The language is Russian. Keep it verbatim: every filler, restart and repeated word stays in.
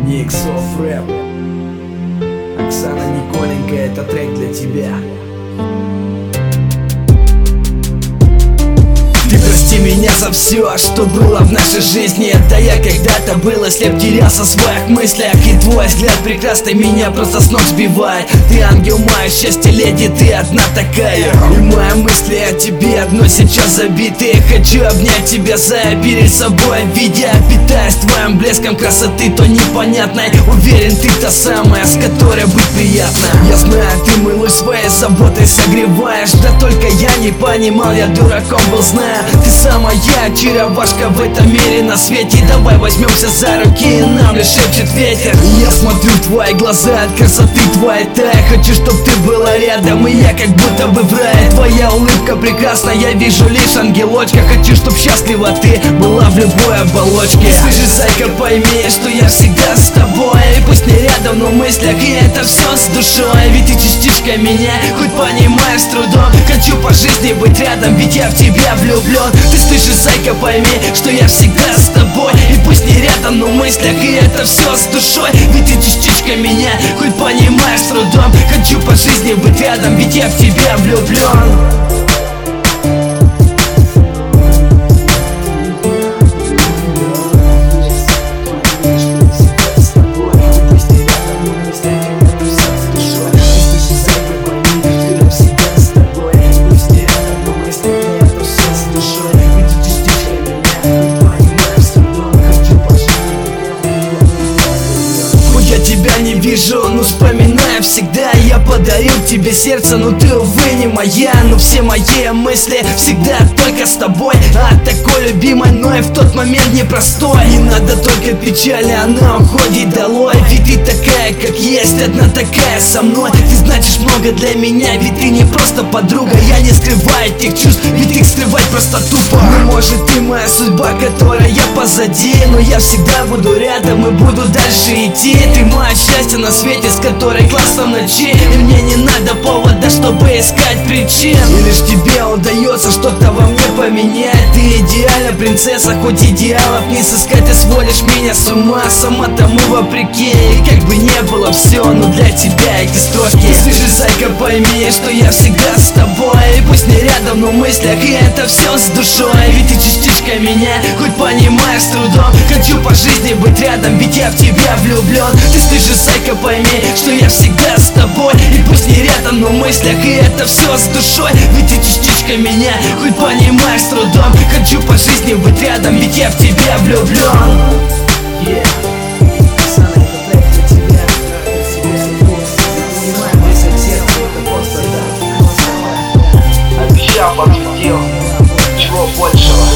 Никс оф рэп. Оксана Николенко, это трек для тебя. Ты прости меня за все, что было в нашей жизни. Да я когда-то был ослеп, терялся в своих мыслях. И твой взгляд прекрасный меня просто с ног сбивает. Ты ангел моя, счастье леди, ты одна такая. И мои мысли о тебе одно сейчас забиты. Хочу обнять тебя, зая, перед собой видя. Питаясь твоим блеском красоты, то непонятной. Уверен, ты та самая, с которой быть приятно. Я знаю, ты мылу своей заботой согреваешь. Да только я не понимал, я дураком был, зная. Ты самая очаровашка в этом мире на свете. Давай возьмемся за руки, и нам лишь шепчет ветер. Я смотрю в твои глаза, от красоты твоей тая. Хочу, чтоб ты была рядом, и я как будто бы в рае. Твоя улыбка прекрасна, я вижу лишь ангелочка. Хочу, чтоб счастлива ты была в любой оболочке. Скажи, зайка, пойми, что я всегда с тобой. И пусть не рядом, но в мыслях, и это все с душой. Ведь ты частичка меня, хоть понимаешь с трудом. Хочу по жизни быть рядом, ведь я в тебя влюблен. Ты слышишь, зайка, пойми, что я всегда с тобой. И пусть не рядом, но в мыслях, и это все с душой. Ведь ты частичка меня, хоть понимаешь с трудом. Хочу по жизни быть рядом, ведь я в тебя влюблен. Не вижу, но вспоминаю всегда. Я подарил тебе сердце, но ты, увы, не моя. Но все мои мысли всегда только с тобой. А такой любимой, но и в тот момент непростой. Не надо только печали, она уходит долой. Ведь ты такая, как есть, одна такая со мной. Ты значишь много для меня, ведь ты не просто подруга. Я не скрываю этих чувств, ведь их скрывать просто тупо. Ну, может, ты моя судьба, которая позади. Но я всегда буду рядом и буду дальше идти. Ты моя счастье на свете, с которой классно в ночи. И мне не надо повода, чтобы искать причин. И лишь тебе удается что-то во мне поменять. Ты идеальна, принцесса, хоть идеалов не сыскать. Ты сводишь меня с ума, сама тому вопреки. И как бы не было все, но для тебя эти строчки. Слышишь, зайка, пойми, что я всегда с тобой. И пусть не рядом, но в мыслях, и это все с душой. Ведь ты частичка меня, хоть понимаешь с трудом. Хочу по жизни быть рядом, ведь я в тебя влюблен. Ты слышишь, зайка, пойми, что я всегда с тобой. И пусть не рядом, но в мыслях, и это все с душой. Ведь ты частичка меня, хоть понимаешь с трудом. Хочу по жизни быть рядом, ведь я в тебя влюблен. Yeah. Обещал, подтвердил, чего большего.